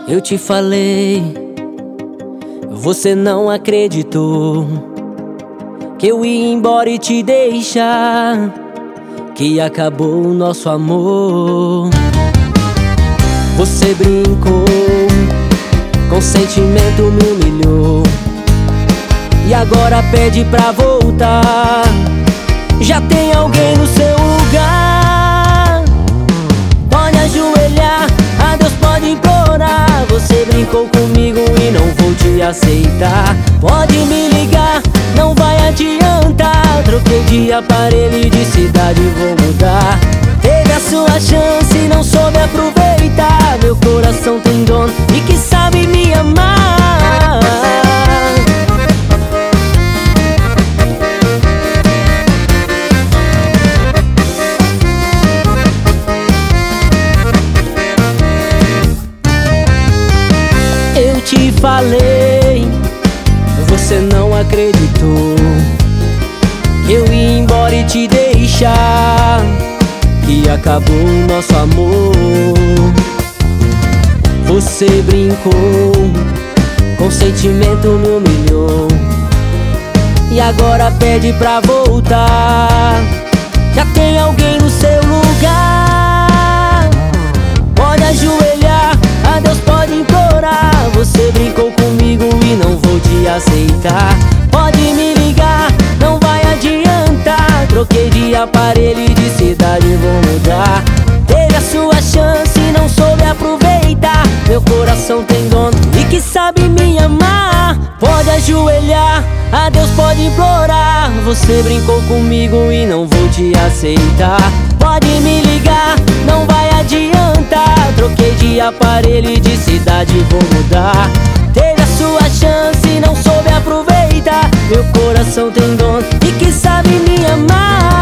Eu te falei, você não acreditou que eu ia embora e te deixar, que acabou o nosso amor. Você brincou, com sentimento me humilhou, e agora pede pra voltar. Já tem alguém no seu lugar. Pode ajoelhar, a Deus pode implorar. Você brincou comigo e não vou te aceitar. Pode me ligar, não vai adiantar. Troquei de aparelho e de cidade, vou mudar. Teve a sua chance e não soube aproveitar. Meu coração tem dono e que sabe me amar. Eu te falei, você não acreditou que eu ia embora e te deixar, que acabou o nosso amor. Você brincou, com sentimento me humilhou, e agora pede pra voltar. Já tem alguém no seu lugar. Pode ajoelhar, a Deus pode implorar. Você brincou comigo e não vou te aceitar. Pode me ligar, não vai adiantar. Troquei de aparelho e de cidade, vou mudar. Teve a sua chance e não soube aproveitar. Meu coração tem dono e que sabe me amar. Pode ajoelhar, a Deus pode implorar. Você brincou comigo e não vou te aceitar. Pode me ligar, não vai adiantar. Troquei de aparelho e de cidade, vou mudar. Teve a sua chance e não soube aproveitar. Meu coração tem dono e que sabe me amar.